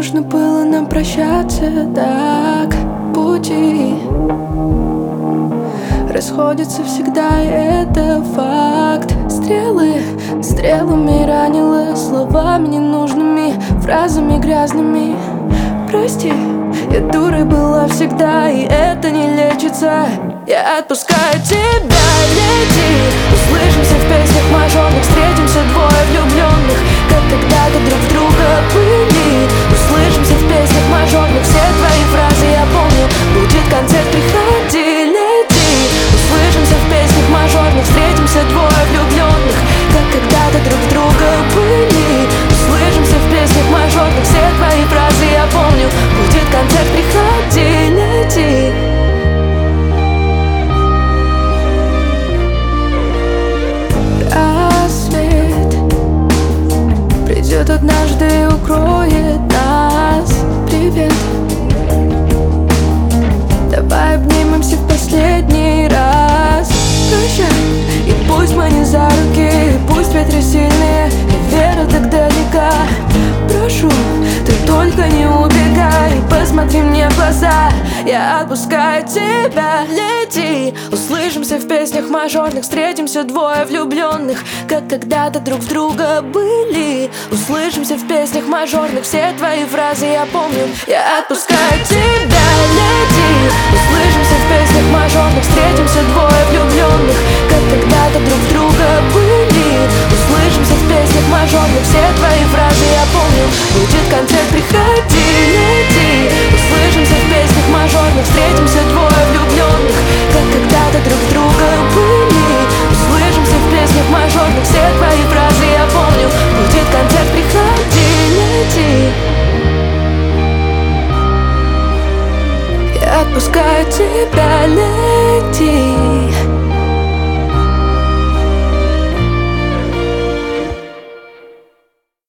нужно было нам прощаться так. Пути расходятся всегда, и это факт. Стрелами ранила, словами ненужными, фразами грязными. Прости, я дурой была всегда, и это не лечится. Я отпускаю тебя, лети. Услышимся в песнях мажорных, встретимся двое влюбленных, как когда-то друг в друга были. Услышимся в песнях мажорных, все твои фразы я помню. Будет концерт, приходи, лети. Услышимся в песнях мажорных, встретимся двое влюбленных, как когда-то друг в друга были. Услышимся в песнях мажорных, все твои фразы я помню. Будет концерт, приходи, лети. Придет однажды и укроет нас. Привет. Давай обнимемся в последний раз. Прощай, и пусть мы не за руки, и пусть ветры сильные, и вера так далека. Прошу, ты только не убегай, посмотри мне в глаза. Я отпускаю тебя, лети. Услышимся в песнях мажорных, встретимся двое влюбленных, как когда-то друг в друга были. Услышимся в песнях мажорных, все твои фразы я помню. Я отпускаю тебя, лети. Услышимся в песнях мажорных, встретимся двое влюбленных, как когда-то друг в друга были. Услышимся в песнях мажорных, все твои фразы я помню. Будет концерт, приходи, лети. Услышимся в песнях мажорных, встретимся двое влюбленных, как когда-то друг в друга были. Услышимся в песнях мажорных, все твои фразы я помню. Будет концерт, приходи, лети. Я отпускаю тебя, лети.